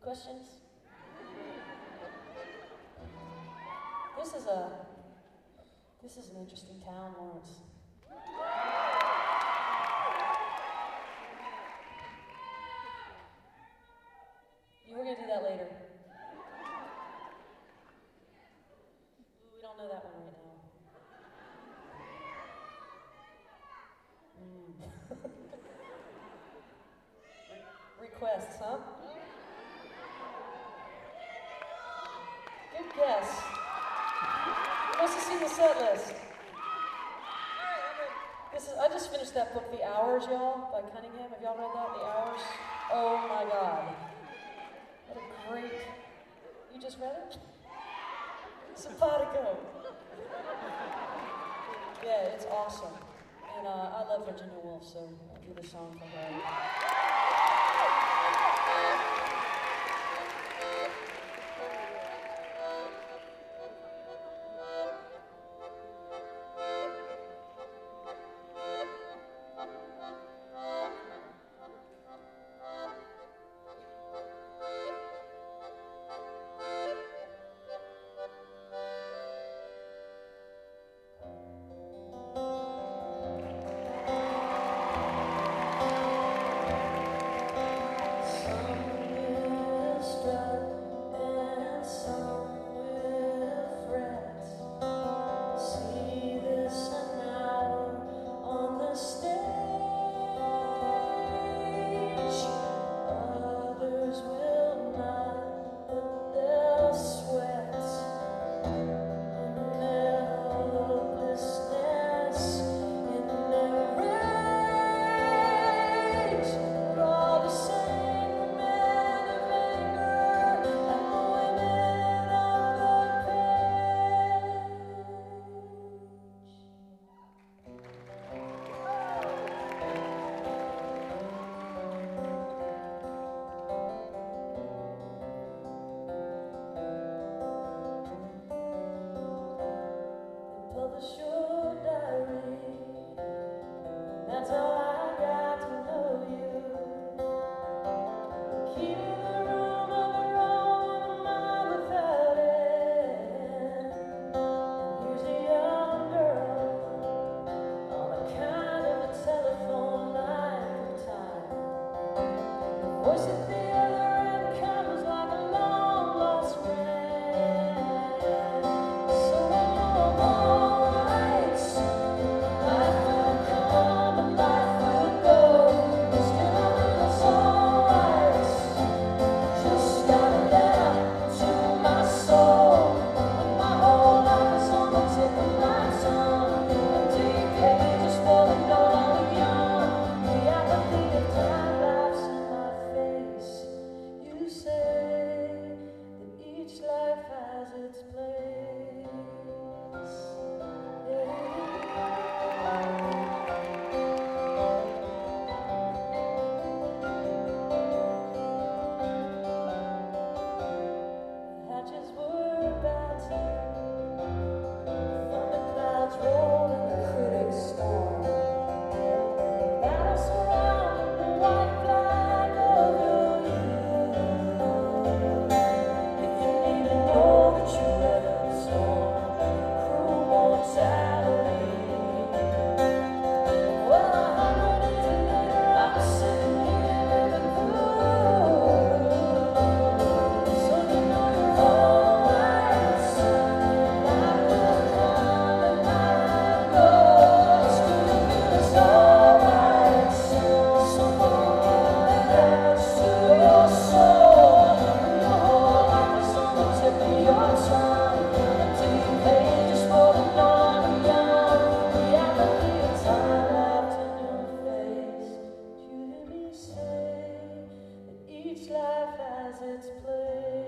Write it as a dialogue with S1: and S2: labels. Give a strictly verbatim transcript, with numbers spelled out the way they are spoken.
S1: Questions? This is a, this is an interesting town, Lawrence. You were gonna do that later. We don't know that one right now. Mm. Requests, huh? Good guess. You must have seen the set list. This is, I just finished that book, The Hours, y'all, by Cunningham. Have y'all read that? The Hours? Oh my God. What a great, you just read it? Simpatico. Yeah, it's awesome. And uh, I love Virginia Woolf, so I'll do the song for her. Publish your diary. That's all I got to know you. Key to the room of your own mind without it. And here's a young girl on a kind of a telephone line for time. The voice at the other end comes like a long lost friend. So life has its place.